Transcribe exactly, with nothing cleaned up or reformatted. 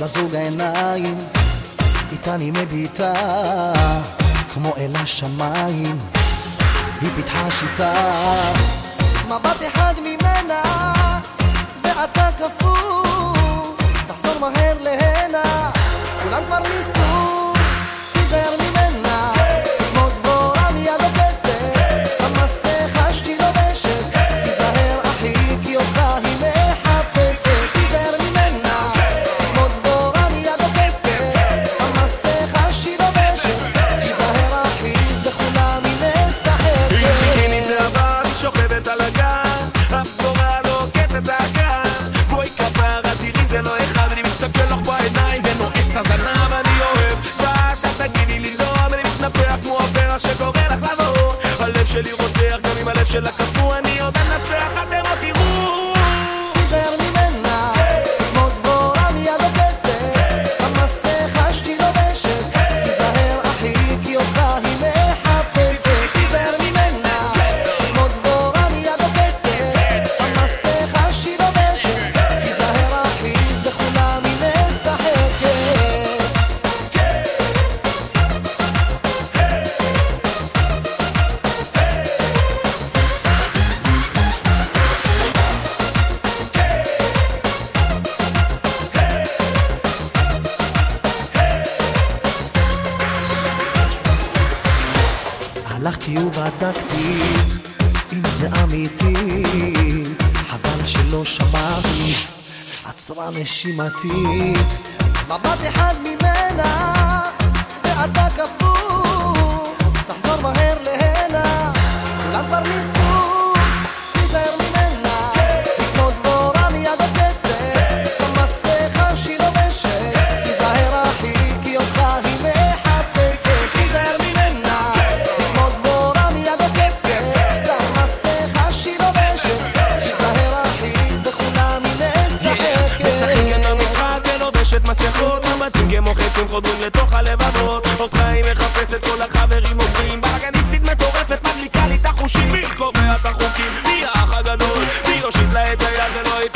לזוג העיניים, איתה אני מביטה כמו אל השמיים, היא פיתחה שיטה, מבט אחד ממנה ואתה כפור, תחזור מהר להנה, כולם כבר ניסו, תיזהר ממנה, כמו דבורה מיד עוקצת, סתם מסכה שהיא לובשת, תיזהר אחי כי אותך היא מחפשת, תיזהר ממנה, כמו דבורה מיד עוקצת, סתם מסכה שהיא לובשת, תיזהר אחי בכולם היא משחקת. היא ביקיני צבא, היא שוכבת על הגן, אף דבורה לא עוקצת הגן, בואי כפרה תראי זה לא אחד, אני מסתכל לך בעיניים ונועץ את הזנב, אני אוהב פש, אל תגידי לי לא, אני מתנפח כמו הפרח שקורא לך לבוא, הלב שלי רותח גם אם הלב שלה קפוא, אני עוד אנצח, אתם עוד תראו, תיזהר ממנה, כמו דבורה מיד עוקצת, סתם מסכה שהיא לובשת, תיזהר אחי כי אותך היא מחפשת, תיזהר ממנה, כמו דבורה מיד עוקצת, סתם מסכה שהיא לובשת, תיזהר אחי בכולם היא משחקת. הלכתי ובדקתי אם זה אמיתי, חבל שלא שמעתי, עצרה נשימתי, מבט אחד ממנה ואתה כפור, תחזור מהר להנה, כולם כבר ניסו, תיזהר ממנה, כמו דבורה מיד עוקצת, סתם מסכה שהיא לובשת, תיזהר אחי כי אותך היא מחפשת, תיזהר ממנה, כמו דבורה מיד עוקצת, סתם מסכה שהיא לובשת, תיזהר אחי בכולם היא משחקת. משחקת במשחק ולובשת מסכות, מבטים כמו חצים חודרים לתוך הלבבות, אותך היא מחפשת כל החברים אומרים, בלגניסטית מטורפת מדליקה לי את החושים, מי קובע את החוקים, מי האח הגדול, מי יושיט לה את היד ולא